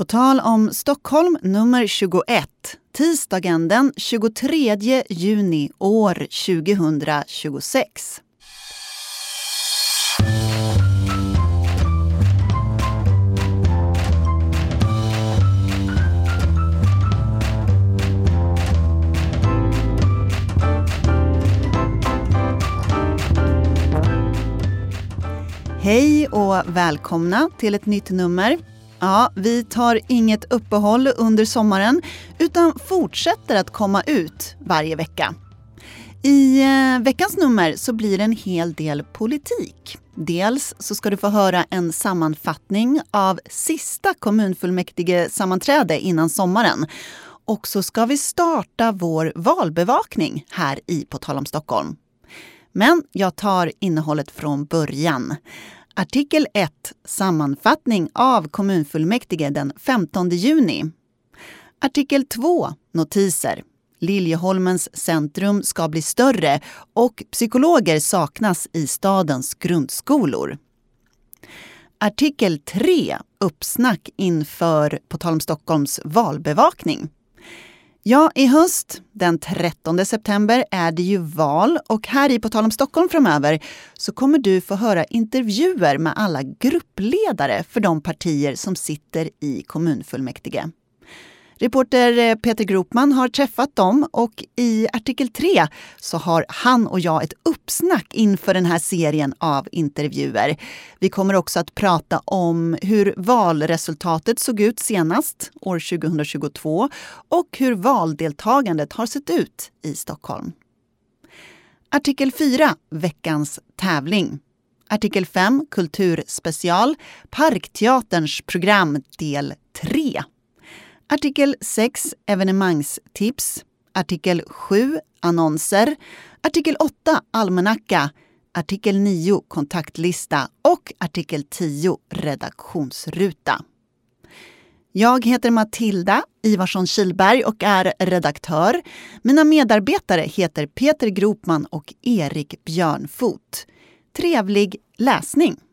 På tal om Stockholm nummer 21, tisdagen den 23 juni år 2026. Hej och välkomna till ett nytt nummer. Ja, vi tar inget uppehåll under sommaren utan fortsätter att komma ut varje vecka. I veckans nummer så blir det en hel del politik. Dels så ska du få höra en sammanfattning av sista kommunfullmäktige sammanträde innan sommaren. Och så ska vi starta vår valbevakning här i På tal om Stockholm. Men jag tar innehållet från början. Artikel 1. Sammanfattning av kommunfullmäktige den 15 juni. Artikel 2. Notiser. Liljeholmens centrum ska bli större och psykologer saknas i stadens grundskolor. Artikel 3. Uppsnack inför På tal om Stockholms valbevakning. Ja, i höst, den 13 september, är det ju val och här i På tal om Stockholm framöver så kommer du få höra intervjuer med alla gruppledare för de partier som sitter i kommunfullmäktige. Reporter Peter Gropman har träffat dem och i artikel 3 så har han och jag ett uppsnack inför den här serien av intervjuer. Vi kommer också att prata om hur valresultatet såg ut senast år 2022 och hur valdeltagandet har sett ut i Stockholm. Artikel 4, veckans tävling. Artikel 5, kulturspecial, Parkteaterns program del 3. Artikel 6, evenemangstips. Artikel 7, annonser. Artikel 8, almanacka. Artikel 9, kontaktlista. Och artikel 10, redaktionsruta. Jag heter Matilda Ivarsson-Kihlberg och är redaktör. Mina medarbetare heter Peter Gropman och Erik Björnfot. Trevlig läsning!